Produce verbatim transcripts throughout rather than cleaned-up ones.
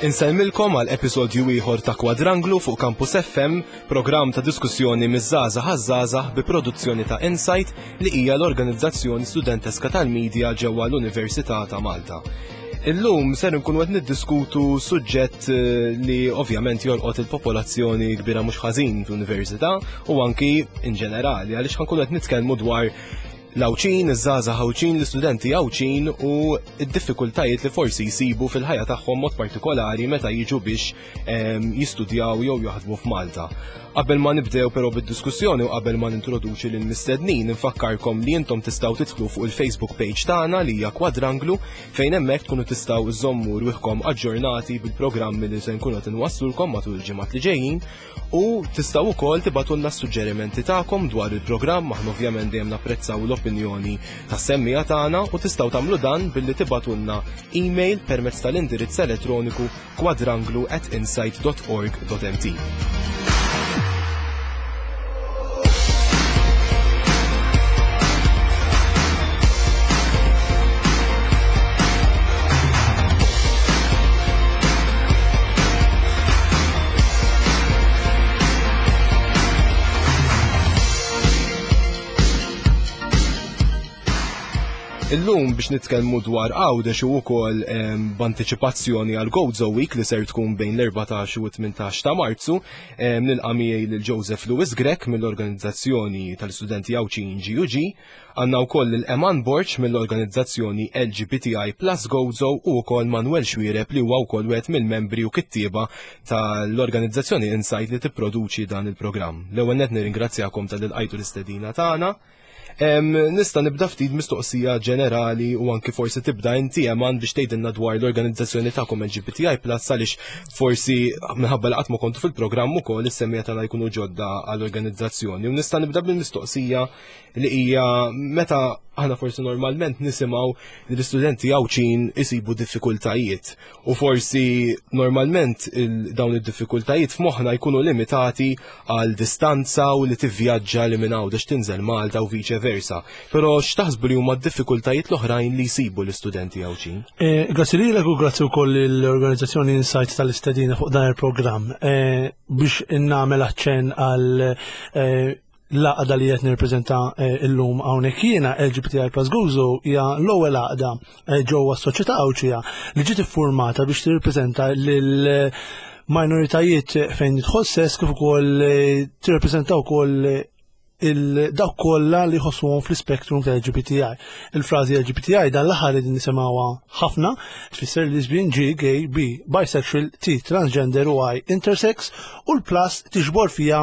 Insemmilkom għal episodju ieħor ta' Quadranglu fuq Campus F M, programm ta' diskussjoni miż-żgħażagħ għaż-żgħażagħ bi produzzjoni ta' Insight li hija l-organizzazzjoni studenteska tal-Midja ġewwa l-Università ta' Malta. Illum ser nkunu qed niddiskutu suġġett li ovvjament jolqot il-popolazzjoni kbira mhux ħażin fl-Università u anki in ġenerali għaliex ħankunu qed nitkellmu dwar l-għawċin, iż-żgħażagħ għawċin, l-istudenti għawċin u d-diffikultajiet li forsi jsibu fil-ħajja tagħhom mod partikolari meta jiġu biex jistudjaw jew jaħdmu f'Malta. Qabel ma nibdew però bid-diskussjoni u qabel ma nintroduċi lil mistednin infakkarkom li intom tistgħu tidħlu fuq il-Facebook page tagħna li hija Quadranglu fejn hemmhekk tkunu tistgħu iżommu rwieħkom aġġornati bil-programmi li se nkunu qed inwassulkom matul il-ġimgħat li ġejjin u tistgħu wkoll tibatulna s-suġġerimenti tagħkom dwar il-programm aħna ovvjament dejjem napprezzaw l-opinjoni tas-semmija tagħna u tistgħu tagħmlu dan billi tibatulna email permezz tal-indirizz elettroniku quadranglu at insight dot org dot m t. Illum biex nitkellmu dwar għawdex u wkoll b'antiċipazzjoni għal Gozo Week li ser tkun bejn l-erbatax u tmintax ta' Marzu, nilqa' miegħi lil Joseph Lewis Grek mill-organizzazzjoni tal-Studenti Għawċin G U G, għandna wkoll il-Eman Borċ mill-organizzazzjoni L G B T I plus Gozo u wkoll Manuel Xwiereb li huwa wkoll wieħed mill-membri u kittieba tal-organizzazzjoni Insight li tipproduċi dan il-programm. L-ewwel nett nirringrazzjakom tal-ilqajtu l-istedina tagħna. Nista' nibda ftit mistoqsija ġenerali u anki forsi tibda inti Eman biex tgħidilna dwar l-organizzazzjoni tagħkom L G B T I plus għaliex forsi minħabba li qatt ma kontu fil-programm ukoll is-semmija tagħna jkunu ġodda għall-organizzazzjoni. U nista' nibda bil-mistoqsija li hija meta aħna forsi normalment nisimgħu li l-istudenti għawċin isibu diffikultajiet u forsi normalment dawn id-diffikultajiet f'moħħna jkunu limitati għal distanza u li tivvjaġġa li minn għawdex tinżel Malta u viċe versa. Però x'taħsbu li huma d-diffikultajiet l-oħrajn li jsibu l-istudenti għawċin? Grazzi lilek u grazzi wkoll l-organizzazzjoni Insight tal-istedina fuq dan il-programm biex innagħmel aċċenn għal l-għaqda li qed nirrepreżenta llum hawnhekk jiena L G B T I plus Gozo hija l-ewwel għaqda ġewwa s-soċjetà Għawċija li ġiet iffurmata biex tirrepreżenta lil minoritajiet fejn jidħol sess kif ukoll tirrepreżenta wkoll il-dawk kollha li jħossuhom fl-ispektrum ta' L G B T I. Il-frażi L G B T I dan l-aħħar qegħdin nisimgħuha ħafna tfisser lesbian, G, gay, bi, bisexual, T, transgender u Y, intersex u l-plus tiġbor fiha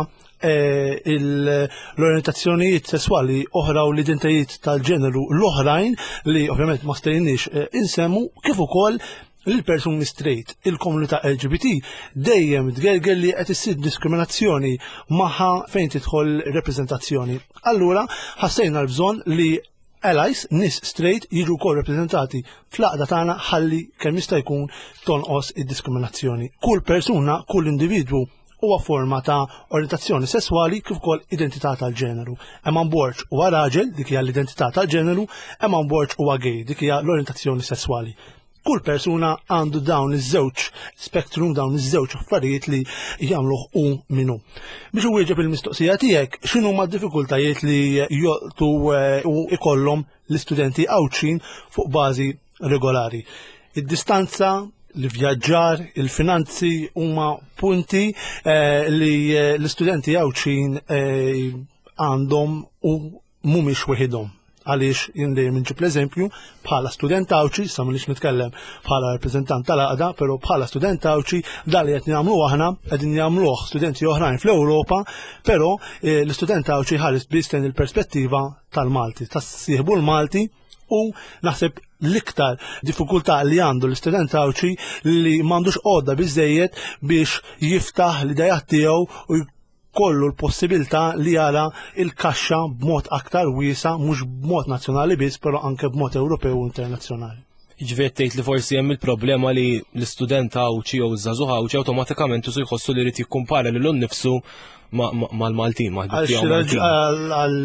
l-orientazzjonijiet sessuali oħra u l-identitajiet tal-ġeneru l-oħrajn li ovvjament ma stajniex insemmu kif ukoll l-persuni straight. Il-komunità L G B T dejjem tgergel li qed issir diskriminazzjoni magħha fejn tidħol reprezentazzjoni. Allura ħassejna l-bżonn li allies, nis straight, jiġu wkoll rappreżentati fl-għaqda tagħna ħalli kemm jista' jkun tonqos id-diskriminazzjoni. Kull persuna, kull individwu huwa forma ta' orientazzjoni sesswali kif ukoll identità tal-ġeneru. Eman Borċ huwa raġel dik hija l-identità tal-ġeneru, Eman Borċ huwa gay dik hija l-orientazzjoni sesswali. Kull persuna għandu dawn iż-żewġ spektrum, dawn iż-żewġ affarijiet li jagħmluh hu minnu. Biex iwieġeb il-mistoqsija tiegħek, x'inhu huma d-diffikultajiet li jolqtu u ikollhom l-istudenti għawċin fuq bażi regolari. Id-distanza, l-vjaġġar, il-finanzi huma punti li l-istudenti għawċin għandhom u mhumiex weħidhom. Għaliex jindejjem inġib l-eżempju bħala student għawċi, sa m'għandix nitkellem bħala rappreżentant tal-għaqda, però bħala student għawċi dan li qed nagħmlu aħna qegħdin jagħmluh studenti oħrajn fl-Ewropa, però l-istudent għawċi ħares biss lejn il-perspettiva tal-Malti, tas-sieħbu l-Malti u naħseb l-iktar diffikultà li għandu l-istudent għawċi li m'għandux għodda biżejjed biex jiftaħ l-idejat tiegħu u kollu l-possibilità li jara il-kaxxa b'mod aktar wiesa mhux b'mod nazzjonali biss, però anke b'mod Ewropew u internazzjonali. Jiġifieri tgħid li forsi hemm il-problema li l-istudent għawċi jew iż-żagħżugħ għawċi awtomatikament isu jħossu li jrid jikkumpara lil nnifsu mal-Maltin, mal-Maltin.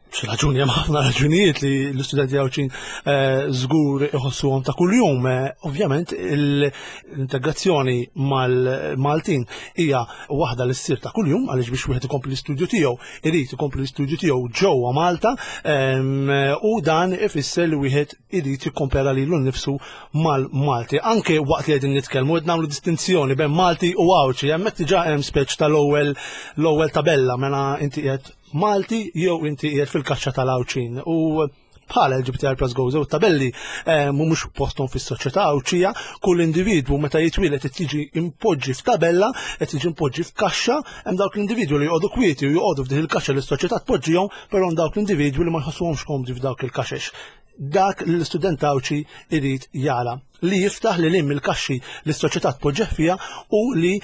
Raġuni, hemm ħafna raġunijiet li l-istudenti għawċin żgur iħossuhom ta' kuljum. Ovvjament l-integrazzjoni mal-Maltin hija waħda li ssir ta' kuljum għaliex biex wieħed ikompli l-istudju tiegħu irid ikompli l-istudju tiegħu ġewwa Malta u dan ifisser li wieħed irid jikkompera lilu nnifsu mal-Malti. Anke waqt li qegħdin nitkellmu qed nagħmlu distinzjoni bejn Malti u Għawċi. Hemmhekk diġà hemm speċ tal-ewwel l-ewwel tabella mela inti qiegħed Malti jew inti qiegħed fil-kaxxa tal-Għawċin u bħala L G B T I plus goes u tabelli mhumiex posthom fis-soċjetà Għawċija, kull individwu meta jitwieled qed jiġi impoġġi f'tabella, qed jiġi impoġġi f'kaxxa, hemm dawk l-individwu li jqogħdu kwieti u joqogħdu f'dik il-kaxxa li s-soċjetà tpoġġihom, però hemm dawk l-individwu li ma jħossuhomx komdi f'dawk il-kaxex. Dak l-istudent Għawċi irid jara li jiftaħ li lim il-kaxxi li s-soċjetà tpoġġeħ fiha u li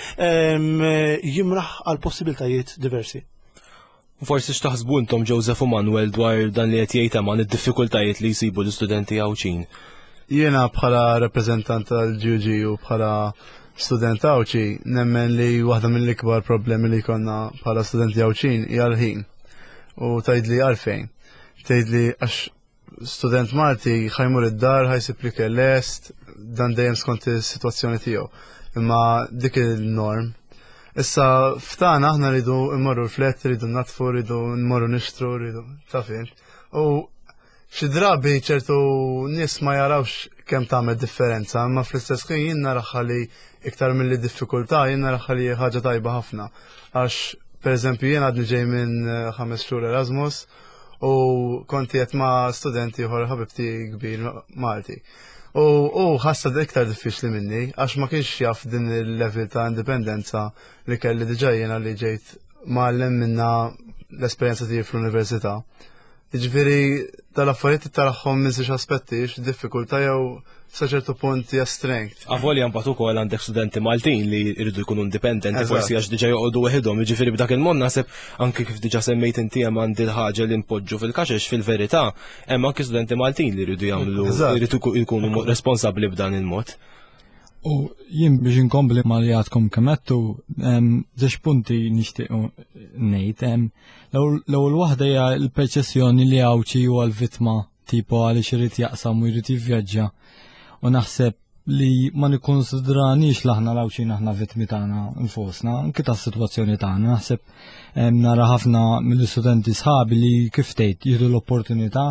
jimraħ għal possibiltajiet diversi. Forsi x'taħsbu intom Joseph u Manuel dwar dan li qed jgħid hemm id-diffikultajiet li jsibu l-istudenti Għawċin. Jiena bħala rappreżentant tal-G U G u bħala student Għawċi nemmen li waħda mill-ikbar problemi li jkollna bħala studenti Għawċin hija l-ħin. U tgħidli għalfejn. Tgħidli għax student Malti ħajmur id-dar, ħajsib li lest, dan dejjem skont is-sitwazzjoni tiegħu. Imma dik il-norm. Issa ftana aħna rridu immorru l-flet, rridu natfu, rridu immorru nixtru, rridu tafin. U xi drabi ċertu nies ma jarawx kemm tagħmel differenza, imma fl-istess ħin jien naraħħa li iktar milli diffikultà jien naraħħa li ħaġa tajba ħafna. Għax pereżempju jien għadni ġej minn ħames xhur Erasmus u konti qed ma' studenti ieħor ħabibti kbir Malti. U ħassa iktar diffiċli minni, għax ma kienx jaf din il-level ta' indipendenza li kelli diġà jiena li ġejt ma'allem minna l-esperjenza tiegħi fl-università. Jiġifieri tal-affarijiet taraħħom minn żewġ aspetti, diffikultà jew sa ċertu punt hija strength. Avolja mbagħad ukoll għandek studenti Maltin li jridu jkunu indipendenti forsi għax diġà joqogħdu weħidhom, jiġifieri b'dak il-mod naħseb anke kif diġà semmejt inti hemm għandi l-ħaġa li npoġġu fil-kaxex fil-verità hemm anke studenti Maltin li jridu jagħmlu jridu jkunu responsabbli b'dan il-mod. U jien biex inkompli ma li għadkom kemettu, żewġ punti nixtieq ngħid. L-ewwel waħda hija l-perċessjoni li Għawċi huwa l-vittma tipo għaliex irid jaqsam u jrid jivvjaġġa. U naħseb li ma nikkonsidranix l-aħna l-Għawċin aħna vittmi tagħna nfusna, anke tas-sitwazzjoni tagħna. Naħseb nara ħafna mill-istudenti sħabi li kif tgħid jieħdu l-opportunità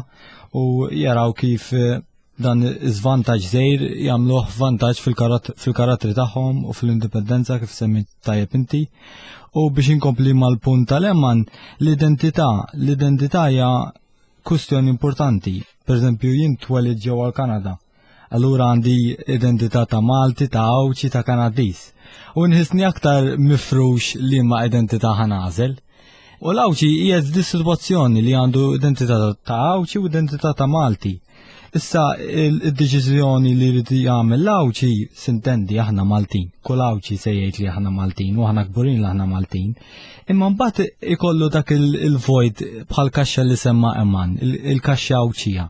u jaraw kif dan iż-żvantaġġ żgħir jagħmluh vantaġġ fil-karattri tagħhom u fl-indipendenza kif semmejt tajjeb inti. U biex inkompli mal-punt tal-Emman, l-identità, l-identità hija kwistjoni importanti. Pereżempju jien twelid ġewwa l-Kanada. Allura għandi identità ta' Malti, ta' Għawċi, ta' Kanadiż. U nħissni aktar mifrux li ma' identità ħanażel. U l-Għawċi hija di sitwazzjoni li għandu identità ta' Għawċi u identità ta' Malti. Issa il-deċiżjoni li rrid jagħmel l-Għawċi sintendi aħna Maltin. Kull Għawċi se jgħid li aħna Maltin u aħna kburin li aħna Maltin. Imma mbagħad ikollu dak il-vojt bħal kaxxa li semma Emman, il-kaxxa Għawċija.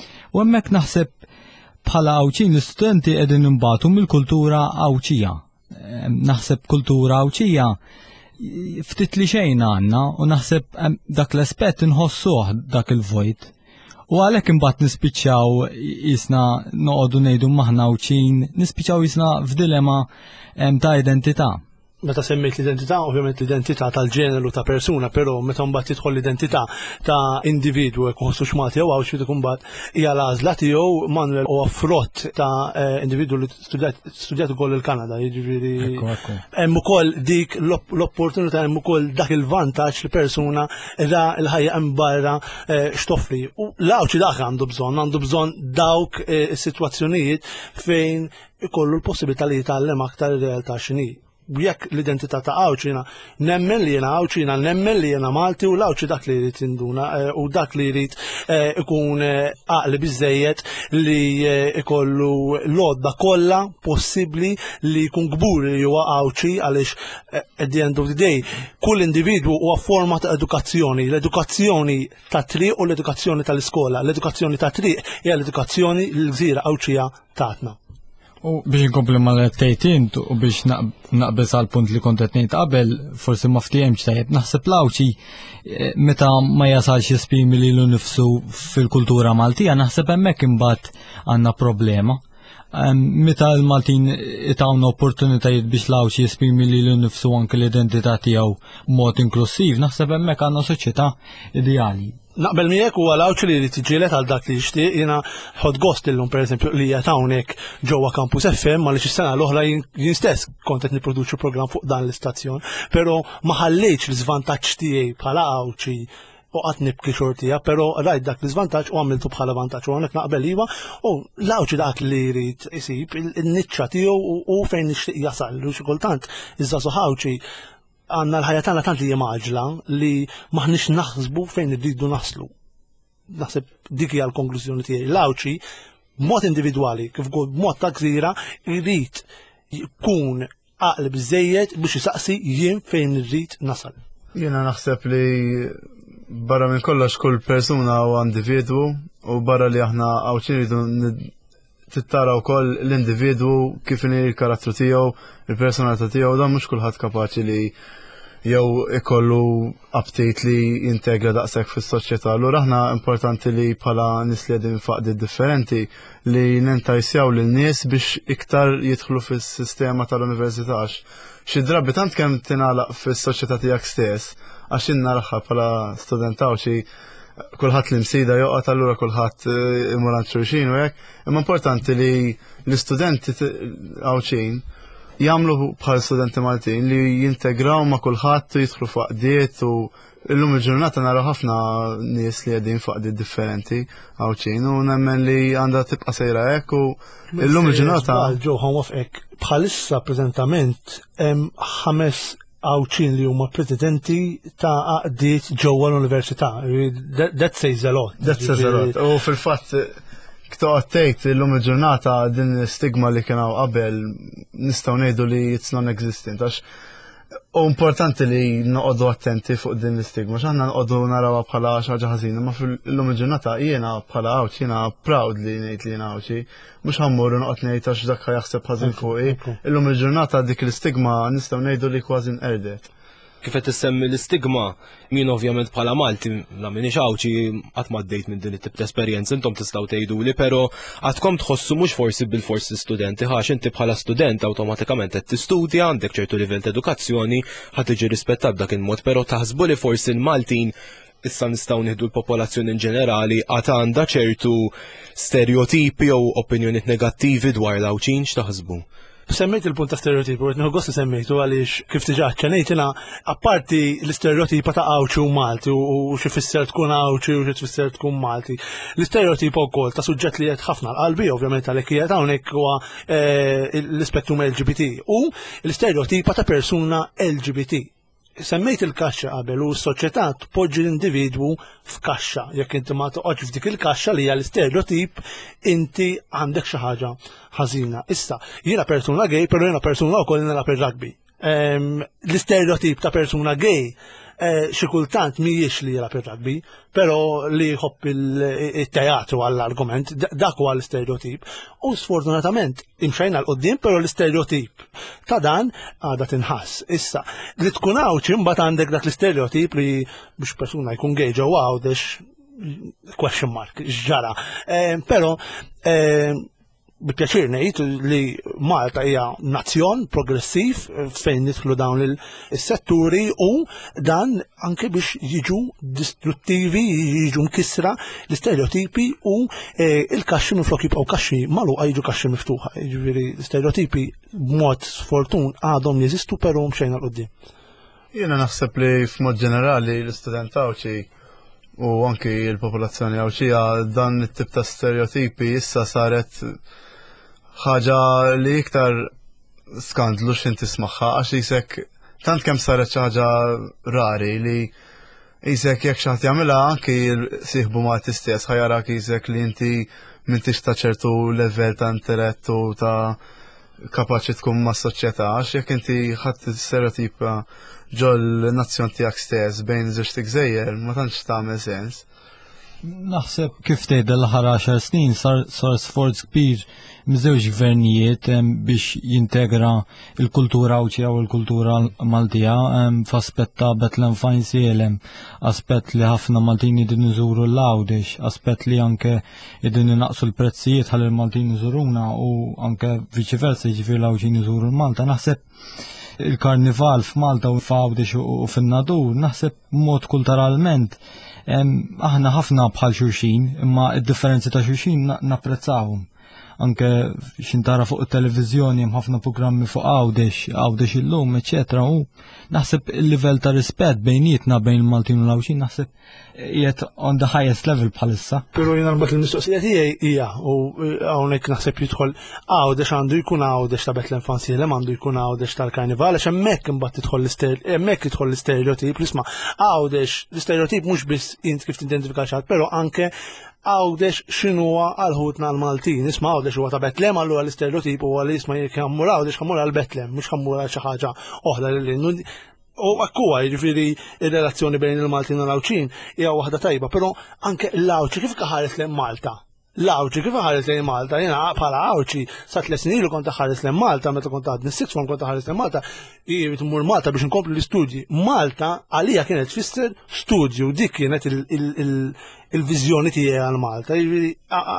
U hemmhekk naħseb bħala Għawċin l-istudenti qegħdin imbagħtu mill-kultura Għawċija. Naħseb kultura Għawċija ftit li xejn għandna u naħseb dak l-aspett inħossuh dak il-vojt. U għalhekk imbagħad nispiċċaw jisna noqogħdu ngħidu maħna Għawċin, nispiċċaw jisna f'dilema ta' identità. Meta semmejt l-identità, ovvjament l-identità tal-ġeneru ta' persuna, però meta mbagħad tidħol l-identità ta' individwu jekk iħossux Malti jew Għawċi dik imbagħad hija l-għażla tiegħu Manuel huwa frott ta' individwu li studjat ukoll il-Kanada, jiġifieri hemm ukoll dik l-opportunità hemm ukoll dak il-vantaġġ li persuna ra l-ħajja hemm barra x'toffri. U l-Għawċi dak għandu bżonn, għandu bżonn dawk is-sitwazzjonijiet fejn ikollu l-possibilità li jitgħallem aktar ir-realtà x'inhi. Jekk l-identità ta' Għawċina, nemmen li jena Għawċina, nemmen li jena Malti u l-Għawċi dak li jrid induna u dak li jrid ikun għaqli biżejjed li ikollu l-odda kollha possibbli li jkun gbur li huwa Għawċi għaliex at the end of the day kull individwu huwa forma ta' edukazzjoni, l-edukazzjoni ta' triq u l-edukazzjoni tal-iskola, l-edukazzjoni ta' triq hija l-edukazzjoni l-gżira Għawċija tatna. U biex inkompli mal-tejtin u biex naqbes għal punt li kontet ngħid qabel, forsi ma ftehimx tajjeb, naħseb l-Awċi meta ma jasalx jesprimi lilu nnifsu fil-kultura Maltija, naħseb hemmhekk imbagħad għandna problema. Meta l-Maltin itawna opportunitajiet biex l-Awċi jesprimi lilu nnifsu anke l-identità tiegħu mod inklusiv, naħseb hemmhekk għandna soċjetà ideali. Naqbel miegħek huwa l-Awċi li tiġġieled għal dak li jixtieq, jiena ħodd gost illum pereżempju li qiegħed hawnhekk ġewwa Campus F M għaliex is-sena l-oħra jien stess kont qed nipproduċi programm fuq dan l-istazzjon, però ma ħallejtx l-iżvantaġġ tiegħi bħala Awċi u qatt nibki xortija, però rajt dak l-iżvantaġġ u għamiltu bħala vantaġġ u hawnhekk naqbel iva u l-Awċi dak li jrid isib in-niċċa tiegħu u fejn nixtieq jasal u xi kultant iż-żagħżugħ Awċi għanna l-ħajja tagħna tant li hija maġla li maħniex naħsbu fejn irridu naslu. Naħseb dik hija l-konklużjoni tiegħi. L-Awċi b'mod individwali kif ukoll b'mod ta' gżira jrid jkun għaqli biżejjed biex isaqsi jien fejn irrid nasal. Jiena naħseb li barra minn kollox kull persuna huwa individwu u barra li aħna Awċi rridu tittara wkoll l-individwu kif inhi l-karattru tiegħu, il-personalità tiegħu, dan mhux kulħadd kapaċi li jew ikollu update li jintegra daqshekk fis-soċjetà. Allura aħna importanti li bħala nies li qegħdin faqdi differenti li nentajsjaw lil nies biex iktar jidħlu fis-sistema tal-università. Xi drabi tant kemm tingħalaq fis-soċjetà tiegħek stess għax in naraħħa bħala student Awċi kulħadd li msida joqgħod allura kulħadd imur għand xulxin u hekk. Imma importanti li l-istudenti Awċin jagħmlu bħal studenti Maltin li jintegraw ma' kulħadd u jidħlu faqdiet u illum il-ġurnata naraw ħafna nies li qegħdin faqdiet differenti Awċin u nemmen li għandha tibqa' sejra hekk u illum il-ġurnata ġew ħanwafqek bħalissa preżentament hemm ħames Awċin li huma presidenti ta' għaqdiet ġewwa l-Università. That says a lot. That says a lot. U fil-fatt ktoqgħod tgħid illum il-ġurnata din stigma li kien hawn qabel nistgħu ngħidu li it's non-existent għax u importanti li noqogħdu attenti fuq din l-istigma x'aħna noqogħdu narawha bħala xi ħaġa ħażina, ma fil-lum il-ġurnata jiena bħala Awċi jiena proud li ngħid li jiena Awċi, mhux ħammur noqgħod ngħid għax dak jaħseb ħażin fuqi. Illum il-ġurnata dik l-istigma nistgħu ngħidu li kważi nqerdet. Kif qed issemmi l-istigma, min ovvjament bħala Malti, la minix Awċi qatt ma għaddejt minn din it-tip ta' esperjenza intom tistgħu tgħiduli, però għadkom tħossu mhux forsi bil-forsi studenti għax inti bħala student awtomatikament qed tistudja, għandek ċertu livell ta' edukazzjoni, ħadd tiġi rispettat dak il-mod, però taħsbu li forsi l-Maltin issa nistgħu nieħdu l-popolazzjoni in ġenerali għad għandha ċertu stereotipi jew opinjonijiet negattivi dwar l-Awċin x'taħsbu? Semmejt il-punt ta' stereotipu, għet nħu semmejtu għaliex kif tiġa ċanejtina, apparti l-stereotipa ta' Awċi u Malti u xi fisser tkun Awċi u xi tfisser tkun Malti. L-stereotipa wkoll ta' suġġett li qed ħafna l-qalbi, ovvjament għalhekk qiegħed hawnhekk huwa l-ispektrum L G B T u l-stereotipa ta' persuna L G B T. Semmejt il-kaxxa qabel u s-soċjetà tpoġġi l-individwu f'kaxxa. Jekk inti ma toqgħodx f'dik il-kaxxa li hija l-istereotip, inti għandek xi ħaġa ħażina. Issa, jiena persuna gay, però jiena persuna wkoll nilgħab ir-rugby. L-istereotip ta' persuna gay xi kultant mhijiex li jilgħab ir-rugby, però li jħobb il-teatru għall-argument, dak huwa l-istereotip. U sfortunatament imxejna l-qoddim, però l-istereotip ta' dan għadha tinħass. Issa, li tkun Awċi mbagħad għandek dak l-istereotip li biex persuna jkun gay ġewwa għawdex question mark, x'ġara. Però bi-pjaċir ngħid li Malta hija nazzjon progressiv fejn nidħlu dawn is-setturi u dan anke biex jiġu distruttivi, jiġu nkisra l-istereotipi u il-kaxxi minflok jibqgħu kaxxi magħluqa jiġu kaxxi miftuħa. Jiġifieri l-istereotipi b'mod sfortun għadhom jeżistu però mxejna l-qudiem. Jiena naħseb li f'mod ġenerali l-istudent Awċi u anki l-popolazzjoni Awċija dan it-tip ta' stereotipi issa saret ħaġa li iktar skandlu x'in tismaħħa għax isek tant kemm saret xi ħaġa rari li isek jekk xi ħadd jagħmilha anki sieħbu ma' istess ħajarak isek li inti m'intix ta' ċertu level ta' intellett u ta' kapaċi tkun ma' soċjetà għax jekk inti ħadd stereotipa ġol nazzjon tiegħek stess bejn żewġ gżejjer ma tantx tagħmel sens. Naħseb kif tgħid l-aħħar għaxar snin sar sar sforz kbir miżewġ gvernijiet biex jintegra il-kultura Awċija u l-kultura Maltija f'aspett ta' Bethlehem Fine Sielem, aspett li ħafna Maltin idin iżuru l-Għawdex, aspett li anke idin inaqsu l-prezzijiet ħalli l-Maltin iżuruna u anke viċi versa jiġifieri l-Awċin iżuru l-Malta. Naħseb il-karnival f'Malta u f'Għawdex u fin-Nadur naħseb mod kulturalment aħna ħafna bħal xulxin, imma id-differenzi ta' xulxin napprezzawhom. Anke xintara fuq il-televizjoni hemm ħafna programmi fuq Għawdex, Għawdex illum, eċetera. U naħseb il-livell ta' rispett bejnietna bejn il-Maltin u l-Għawxin naħseb qiegħed on the highest level bħalissa. Però jiena mbagħad il-mistoqsija tiegħi hija u hawnhekk naħseb jidħol Għawdex għandu jkun Għawdex ta' Bethlehem Fine Sielem, għandu jkun Għawdex tal-Karnival għax hemmhekk imbagħad tidħol l-istereotip, hemmhekk jidħol l-istereotip, isma' Għawdex l-istereotip mhux biss int kif tidentifika xi ħadd, però anke Għawdex x'inhuwa għal ħutna l-Maltin, isma' Għawdex huwa ta' Bethlehem, allura l-istereotip huwa li jisma' jekk ħammur Għawdex ħammur għal Bethlehem, mhux ħammur għal xi ħaġa oħra lil u għakkuwa, jiġifieri ir-relazzjoni bejn il-Maltin u l-Għawċin hija waħda tajba, però anke l-Għawċi kif ħares lejn Malta? L-Għawċi kif ħares lejn Malta? Jiena bħala Għawċi sa tliet snin ilu kont ħares lejn Malta, meta kont għadni six form kont ħares lejn Malta, jrid immur Malta biex inkomplu l-istudji. Malta għalija kienet tfisser studju, dik kienet il-viżjoni tiegħi għal Malta. Jiġifieri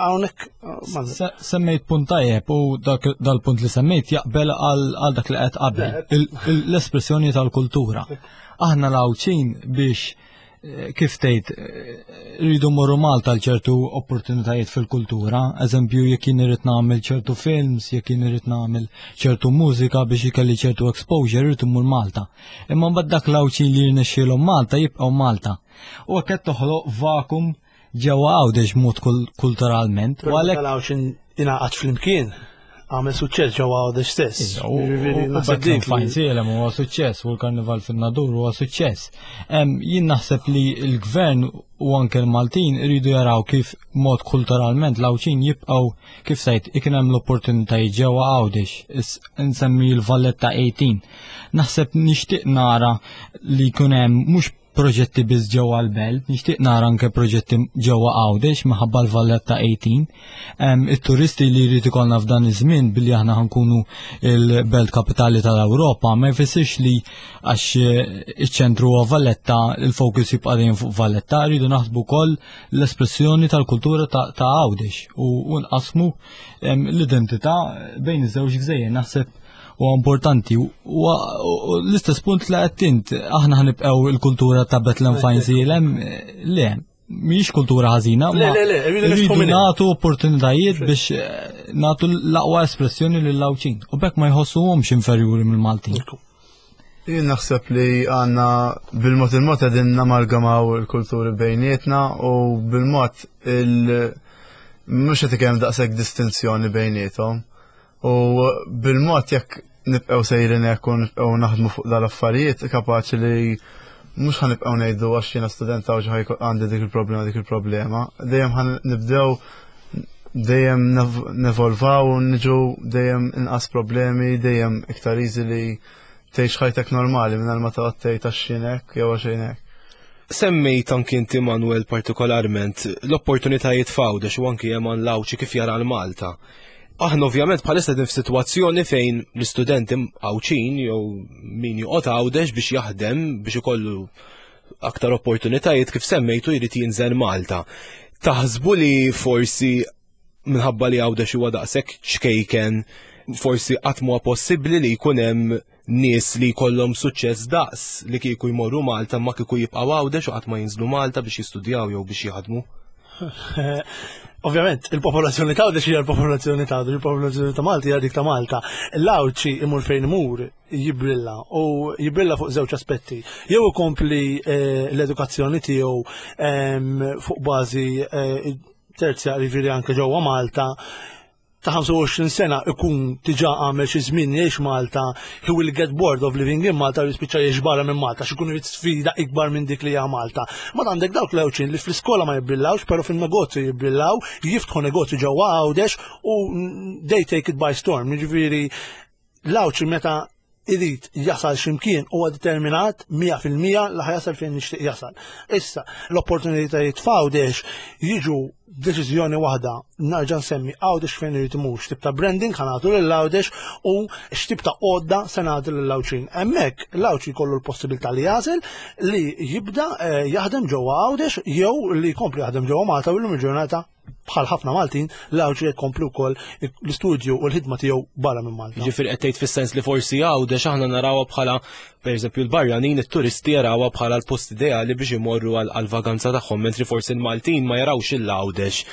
hawnhekk semmejt punt tajjeb u dal-punt li semmejt jaqbel għal dak li qed qabel l-espressjoni tal-kultura. Aħna l-Għawċin biex kif tgħid rridu mmorru Malta għal ċertu opportunitajiet fil-kultura, eżempju jekk jien irid nagħmel ċertu films, jekk jien irid nagħmel ċertu mużika biex ikelli ċertu exposure irid immur Malta. Imma mbagħad dak l-Għawċin li jirnexxielhom Malta jibqgħu Malta. U hekk qed toħloq vakum ġewwa Għawdex mod kulturalment. U għalhekk l-Għawċin ingħaqad flimkien għamel suċċess ġewwa Għawdex stess. U Bethlehem Fine Sielem huwa suċċess u l-Karnival fin-Nadur huwa suċċess. Jien naħseb li l-Gvern u anke l-Maltin iridu jaraw kif mod kulturalment l-Għawċin jibqgħu kif sejt ikun hemm l-opportunitajiet ġewwa Għawdex, insemmi l-Valletta eighteen. Naħseb nixtieq nara li jkun hemm mhux proġetti biss ġewwa l-belt, nixtieq nara anke proġetti ġewwa Għawdex minħabba l-Valletta eighteen. It-turisti li jrid ikollna f'dan iż-żmien billi aħna ħankunu l-belt kapitali tal-Ewropa ma jfissirx li għax iċ-ċentru huwa Valletta il-fokus jibqa' dejjem fuq Valletta, rridu naħsbu wkoll l-espressjoni tal-kultura ta' Għawdex u nqasmu l-identità bejn iż-żewġ gżejjer. Naħseb u importanti u l-istess punt li għattint aħna ħanibqgħu il-kultura ta' Bethlehem Fine Sielem le, mhix kultura ħażina, ma rridu nagħtu opportunitajiet biex nagħtu l-aqwa espressjoni lill-Għawċin u bekk ma jħossuhomx inferjuri mill-Maltin. Jien naħseb li għandna bil-mod il-mod qegħdin namalgamaw il-kulturi bejnietna u bil-mod mhux qed ikemm daqshekk distinzjoni bejniethom. U bil-mod jekk nibqgħu sejrin hekk u nibqgħu naħdmu fuq dal-affarijiet kapaċi li mhux ħanibqgħu ngħidu għax jiena student għaw għandi dik il-problema dik il-problema. Dejjem ħan nibdew dejjem nevolvaw u niġu dejjem inqas problemi, dejjem iktar easy li tgħix ħajtek normali mingħajr ma toqgħod tgħid għax jew għax hekk. Semmejt anki inti Manuel partikolarment l-opportunitajiet f'Għawdex u anki hemm l-Għawċi kif jara l-Malta. Aħna ovvjament bħalissa din f'sitwazzjoni fejn l-istudenti Għawċin jew min joqgħod Għawdex biex jaħdem biex ikollu aktar opportunitajiet kif semmejtu jrid jinżel Malta. Taħsbu li forsi minħabba li Għawdex huwa daqshekk xkejken forsi qatt huwa possibbli li jkun hemm nies li jkollhom suċċess daqs li kieku jmorru Malta ma kieku jibqgħu Għawdex u qatt ma jinżlu Malta biex jistudjaw jew biex jaħdmu? Ovvjament, il-popolazzjoni ta' Għawdex hija l-popolazzjoni ta' Għawdex, il-popolazzjoni ta' Malta hija dik ta' Malta. L-Għawċi imur fejn imur jibrilla u jibrilla fuq żewġ aspetti. Jew ikompli l-edukazzjoni tiegħu fuq bażi terzja jiġifieri anke ġewwa Malta ta' ħamsa u għoxrin sena ikun diġà għamel xi żmien jgħix Malta, he will get bored of living in Malta u jispiċċa jgħix barra minn Malta x'ikun irid sfida ikbar minn dik li hija Malta. Ma għandek dawk l-Għawċin li fl-iskola ma jibbrillawx, però fin-negozju jibbrillaw, jiftħu negozju ġewwa Għawdex u they take it by storm. Jiġifieri l-Għawċi meta irid jasal ximkien huwa determinat mija fil-mija li ħajasal fejn nixtieq jasal. Issa l-opportunitajiet f'Għawdex jiġu deċiżjoni waħda narġa' nsemmi Għawdex fejn irid imur, x'tib ta' branding ħanagħtu lil Għawdex u x'tib ta' għodda se nagħtu lil Lawċin. Hemmhekk l-Lawċi jkollu l-possibilità li jażel li jibda jaħdem ġewwa Għawdex jew li jkompli jaħdem ġewwa Malta u llum il-ġurnata bħal ħafna Maltin l-Lawċi jkomplu wkoll l-istudju u l-ħidma tiegħu barra minn Malta. Ġifier qed tgħid fis-sens li forsi Għawdex aħna narawha bħala pereżempju l-barranin it-turisti jarawha bħala l-post ideali biex imorru għall-vaganza tagħhom, mentri forsi l-Maltin ma jarawx il-Għawdex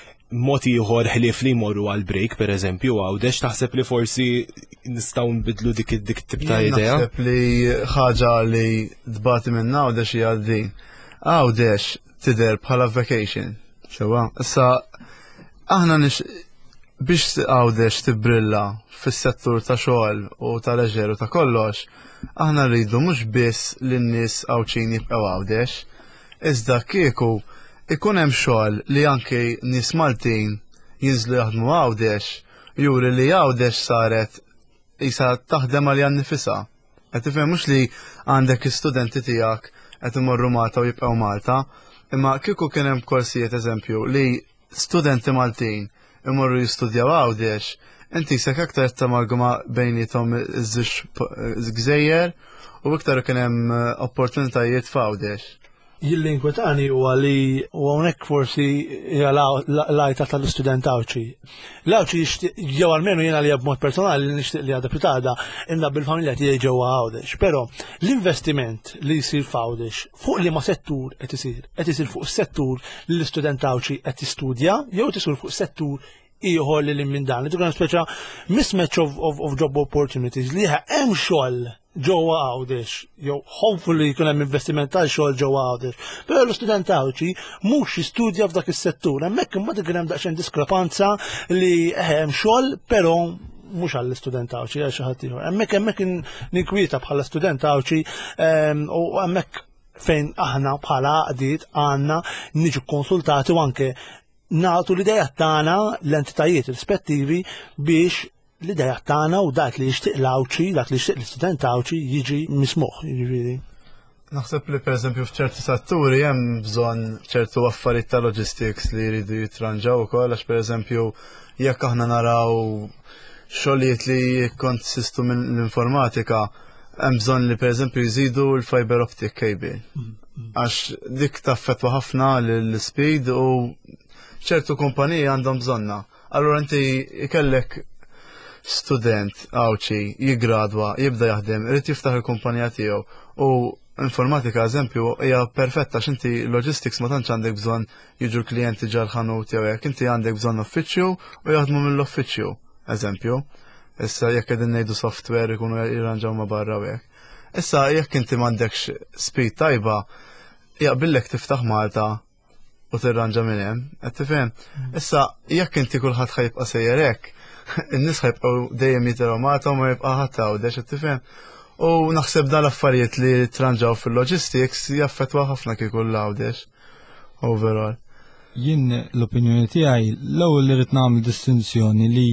mod ieħor ħlief li jmorru għall-break pereżempju Għawdex taħseb li forsi nistgħu nbidlu dik dik tip ta' idea? Naħseb li ħaġa li tbati minn Għawdex hija din. Għawdex tidher bħala vacation. Sewa, issa aħna nix biex Għawdex tibrilla fis-settur ta' xogħol u ta' leġer u ta' kollox, aħna rridu mhux biss li n-nies Għawċin jibqgħu Għawdex, iżda kieku ikun hemm xogħol li anke nies Maltin jinżlu jaħdmu Għawdex juri li Għawdex saret isa taħdem għal nifisha. Qed tifhem mhux li għandek istudenti tiegħek qed imorru Malta u jibqgħu Malta, imma kieku kien hemm korsijiet eżempju li studenti Maltin imorru jistudjaw Għawdex, inti sek aktar tamalguma bejnietom iż-żewġ gżejjer u iktar kien hemm opportunitajiet f'Għawdex. Jill-inkwetani huwa li u hawnhekk forsi hija l-għajta tal-istudent Għawċi. L-Għawċi jixtieq jew almenu jiena li b'mod personali li nixtieq li għadha pitada imna bil-familja tiegħi ġewwa Għawdex. Però l-investiment li jsir f'Għawdex fuq liema settur qed isir, qed isir fuq is-settur li l-istudent Għawċi qed jistudja jew qed isir fuq settur ieħor li minn dan. Li tkun speċa mismatch of, of, of job opportunities li hemm xogħol ġewwa Għawdex, jew hopefully jkun hemm investiment tal xogħol ġewwa Għawdex. Però l-istudent Għawċi mhux jistudja f'dak is-settur. Hemmhekk imbagħad ikun hemm daqsxejn diskrepanza li hemm xogħol però mhux għall-istudent Għawċi għal xi ħadd ieħor. Hemmhekk hemmhekk ninkwieta bħala student Għawċi u hemmhekk fejn aħna bħala għaqdiet għandna niġu konsultati u anke nagħtu l-idea tagħna l-entitajiet rispettivi biex l-idea tagħna u dak li jixtieq l-Għawċi, dak li jixtieq l-istudent Għawċi jiġi mismuħ, jiġifieri. Naħseb li pereżempju f'ċerti setturi hemm bżonn ċertu affarijiet ta' logistics li jridu jitranġaw ukoll għax pereżempju jekk aħna naraw xogħlijiet li jikkonsistu minn l-informatika hemm bżonn li pereżempju jżidu l-fiber optic cable. Għax dik taffettwa ħafna l-speed u ċertu kumpaniji għandhom bżonna. Allura inti ikellek student Għawċi jigradwa, jibda jaħdem, irid jiftaħ il-kumpanija tiegħu u informatika eżempju hija perfetta x'inti logistics ma tantx għandek bżonn jiġu l-klijenti ġar ħanut jew hekk, inti għandek bżonn uffiċċju u jaħdmu mill-uffiċċju, eżempju. Issa jekk qegħdin ngħidu software ikunu jirranġaw ma barra hekk. Issa jekk inti m'għandekx speed tajba, jaqbillek tiftaħ Malta u tirranġa minn hemm, qed tifhem. Issa jekk inti kulħadd ħajbqa' sejjer hekk, in-nies ħajbqgħu dejjem jitiraw Malta u ma jibqa' ħadd Għawdex, qed tifhem. U naħseb dan l-affarijiet li tranġaw fil-logistics jaffettwa ħafna kieku l-Għawdex overall. Jien l-opinjoni tiegħi l-ewwel li rid nagħmel distinzjoni li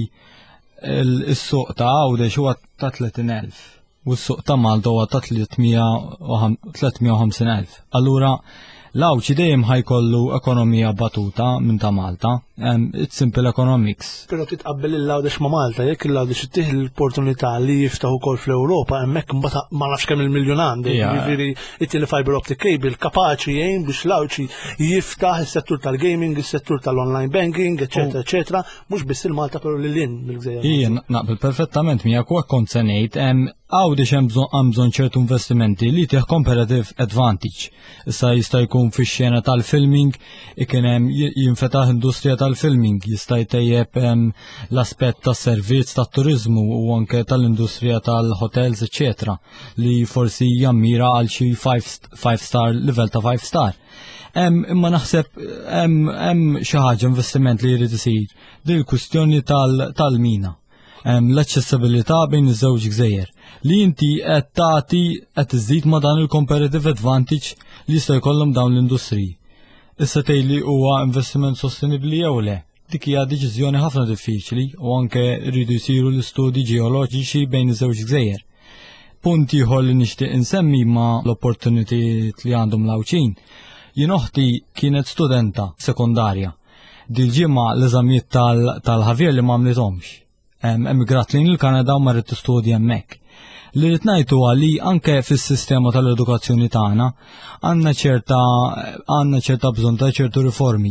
s-suq ta' Għawdex huwa ta' tletin elf u s-suq ta' Malta huwa ta' tlietmija u ħamsin elf. Allura l-Għawċi dejjem ħajkollu ekonomija batuta minn ta' Malta, it's simple economics. Però titqabbel il-Għawdex ma' Malta, jekk il-Għawdex ittieħ l-opportunità li jiftaħu wkoll fl-Ewropa, hemmhekk imbagħad ma nafx kemm il-miljun għandi, jiġifieri ittieħ fiber optic cable kapaċi jgħin biex l-Għawċi jiftaħ is-settur tal-gaming, is-settur tal-online banking, eċetera, eċetera, mhux biss il-Malta però lil hinn mill-Gżejjer. Jien naqbel perfettament miegħek u hekk kont se ngħid Għawdex hemm bżonn ċertu investimenti li tieħ comparative advantage. Issa jista' jkun fix-xena tal-filming, ikien hemm jinfetaħ industrija tal-filming, jista' jtejjeb l-aspett tas-servizz tat-turiżmu u anke tal-industrija tal-hotels, eċetera, li forsi jammira għal xi five star level ta' five star. Imma naħseb hemm xi ħaġa investiment li jrid isir. Din il-kwistjoni tal-mina. L-aċċessibilità bejn iż-żewġ gżejjer li inti qed tagħti qed iżid ma' dan il-comparative advantage li jista' jkollhom dawn l-industriji. Issa tgħidli huwa investiment sostenibbli jew le. Dik hija deċiżjoni ħafna diffiċli u anke rridu jsiru l-istudji ġeoloġiċi bejn iż-żewġ gżejjer. punt ieħor li nixtieq insemmi ma l-opportunitajiet li għandhom l-Awċin. Jien oħti kienet studenta sekundarja. Dil-ġimgħa l-eżamijiet tal-ħavier li m'għamlithomx. Emigrat lejn il-Kanada u marret tistudja hemmhekk. Li rrid ngħidu li anke fis-sistema tal-edukazzjoni tagħna għandna ċerta għandna ċerta bżonn ta' ċertu riformi.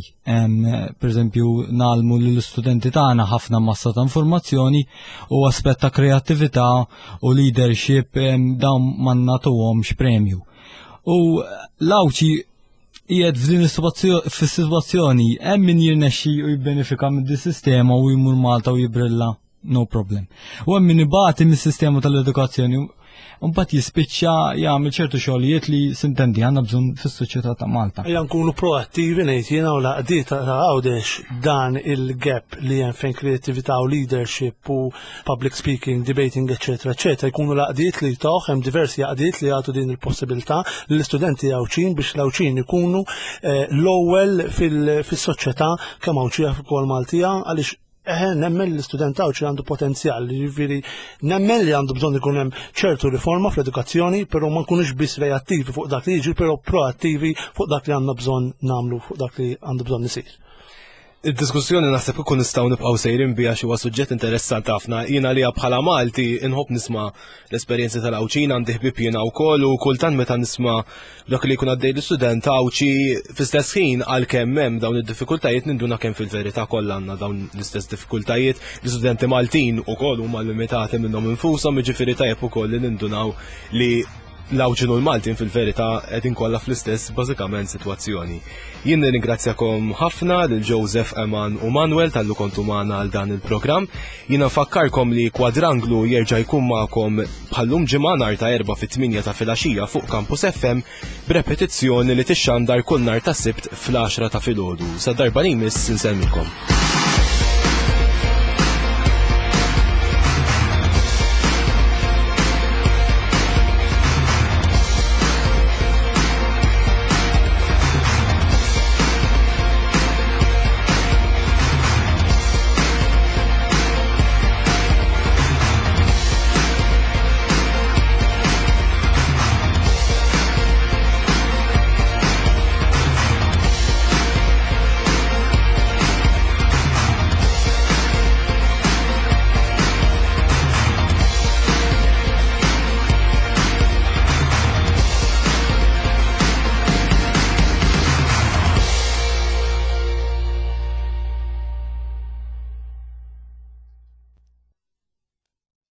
Pereżempju nagħlmu lill-istudenti tagħna ħafna massa ta' informazzjoni u aspett ta' kreattività u leadership dawn ma nagħtuhomx premju. U l-Awċi qiegħed f'din fis-sitwazzjoni hemm min jirnexxi u jibbenefika mid-sistema u jmur Malta u jibrilla. No problem. U hemm min ibati mis-sistema tal-edukazzjoni u mbagħad jispiċċa jagħmel ċertu xogħlijiet li sintendi għandna bżonn fis-soċjetà ta' Malta. Ejja nkunu proattivi ngħid jiena u laqdiet ta' Għawdex dan il-gap li hemm fejn kreattività u leadership u public speaking, debating, eċetera, eċetera, jkunu laqdiet li toħ hemm diversi laqdiet li jagħtu din il-possibilità lill-istudenti Awċin biex l-Awċin ikunu l-ewwel fis-soċjetà kemm Awċija ukoll Maltija għaliex eħe nemmen l-istudent Awċi għandu potenzjal, jiġifieri nemmen li għandu bżonn ikun hemm ċertu riforma fl-edukazzjoni, però ma nkunux biss reattivi fuq dak li jiġri, però proattivi fuq dak li għandna bżonn nagħmlu fuq dak li għandu bżonn isir. Id-diskussjoni naħseb ikun nistgħu nibqgħu sejrin biha xi huwa suġġett interessanti ħafna. Jiena li bħala Malti inħobb nisma' l-esperjenzi tal-Awċin għandi ħbieb jiena wkoll u kultant meta nisma' dak li jkun għaddej l-istudent Awċi fl-istess ħin għalkemm hemm dawn id-diffikultajiet ninduna kemm fil-verità kollha għandna dawn l-istess diffikultajiet. L-istudenti Maltin ukoll huma limitati minnhom infushom, jiġifieri tajjeb ukoll li nindunaw li l-Awċin u l-Maltin fil-verità qegħdin kollha fl-istess bażikament sitwazzjoni. Jien nirringrazzjakom ħafna lil Joseph, Eman u Manuel tal-lu kontu magħna għal dan il-programm. Jiena nfakkarkom li Kwadranglu jerġa' jkun magħkom bħallum ġimgħa nhar ta' erba' fit-tminja ta' filgħaxija fuq Campus F M b'repetizzjoni li tixxandar kull nhar ta' Sibt fl-għaxra ta' filgħodu. Sa darba li jmiss insemmilkom.